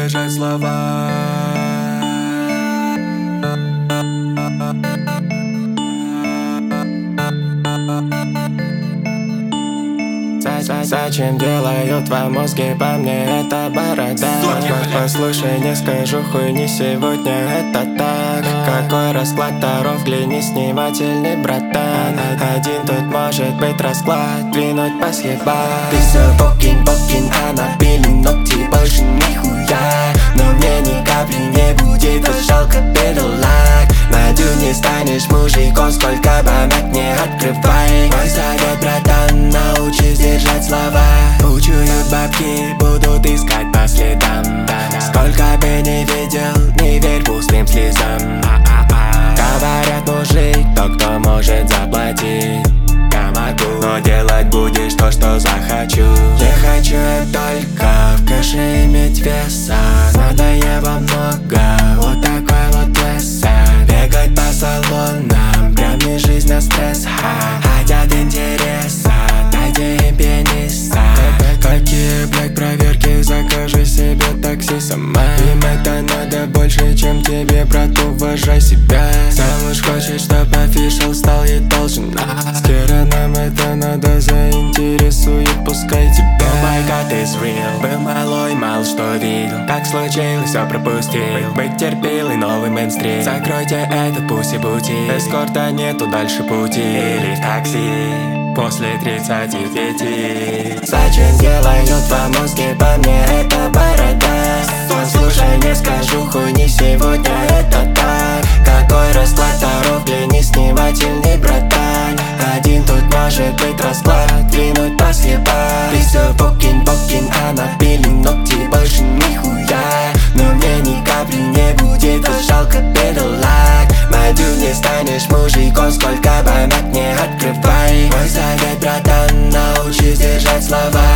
держать слова. Зачем делают твои мозги по мне, это борода? Послушай, не скажу хуйни, сегодня это так. Какой расклад Таро, взгляни, снимательный братан. Один тут может быть расклад, двинуть по съебать. Ты все покинь, а на пиле ногти больше нихуя. Но мне ни капли не будет, вот жалко бедолаг. На дюне станешь мужиком, сколько банок не открывай. Мой совет, братан, научись держать слова. Учуют бабки, будут искать по следам. Сколько бы не видел, не верь пустым слезам. Говорят, мужик, тот, кто может заплатить. Я могу, но делать будешь то, что захочу. Не хочу я только в кэше иметь веса. Надо я во много, вот такой вот леса. Бегать по салонам, прям не жизнь, а стресс. Хотят интереса, дайте им пениса. Какие, блядь, проверки, закажи себе такси сама. Им это надо больше, чем тебе, брат, уважай себя. Замуж хочешь, чтоб офишал стал ей должен. С нам это надо, заинтересует, пускай тебя. Oh my God, it's real. Был малой, мало что видел. Как случилось, все пропустил. Быть терпилой, новый мейнстрим. Закройте этот пуси-бути. Эскорта нету дальше пути. Или в такси после 35. Зачем делают твои мозги по мне, это борода? Послушай, не скажу хуйни, сегодня это так. Какой расклад Таро, взгляни, снимательный братан. Один тут может быть расклад, двинуть по съебать. Ты все покинь, а на пиле ногти больше нихуя. Но мне ни капли не будет, вот жалко бедолаг. На дюне станешь мужиком, сколько банок не открывай. Мой совет, братан, научись держать слова.